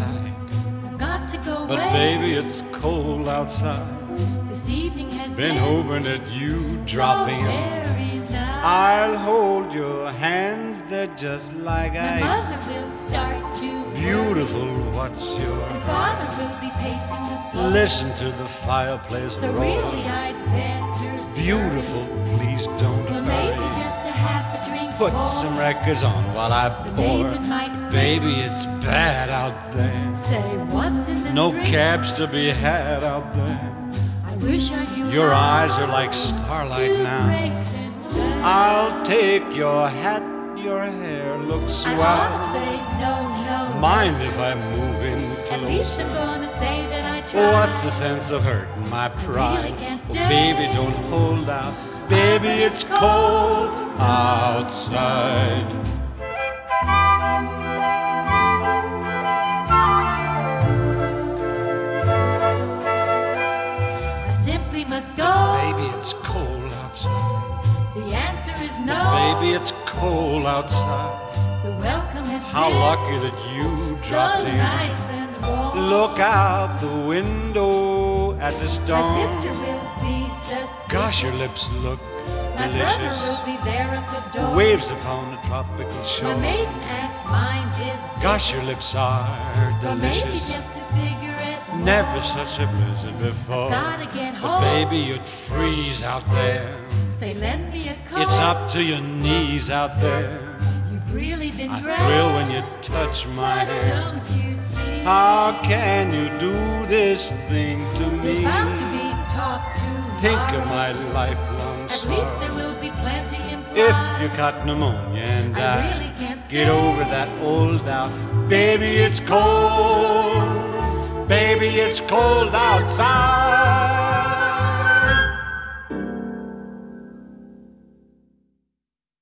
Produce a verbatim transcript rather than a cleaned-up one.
tight. I've got to go But away. baby, it's cold outside. This evening has Been been hoping that you'd drop so in. very nice. I'll hold your hands, they're just like My ice. mother will start to Beautiful, what's your and father will be pacing the floor. Listen to the fireplace So roar. really I'd better scurry. Beautiful, please don't Well, maybe hurry. just a half a drink Put more. some records on while I The pour. neighbors might Baby, it's bad out there. say, what's in this No drink? cabs to be had out there. I wish I knew Your how eyes are like starlight to now. break this spell. I'll take your hat, your hair looks I ought to swell. say no, no. Mind yes. if I move in At least close? I'm gonna say that I tried. What's the sense of hurting my pride? really can't Oh, stay. baby, don't hold out. Baby, it's cold outside. I simply must go. Baby, it's cold outside. The answer is no. Baby, it's cold outside. The welcome has How been lucky that you so dropped in. nice and warm. Look out the window at the My storm. sister will be suspicious. Gosh, your lips look My brother will delicious. be there at the door. Waves upon the tropical My shore. maiden aunt's mind is Gosh, your lips are Well, maybe delicious. just a cigarette more. Never such a blizzard before. Gotta get But home. baby, you'd freeze out there. Say, lend me a coat. It's up to your knees out there. You've really been I great. thrill when you touch my But hair. don't you see? How can you do this thing to There's me? bound to be talk tomorrow. Think of my lifelong At least sorrow. there will be plenty implied. If you caught pneumonia and I died, really can't get stay. over that old doubt. Baby, it's cold. Baby, it's cold outside.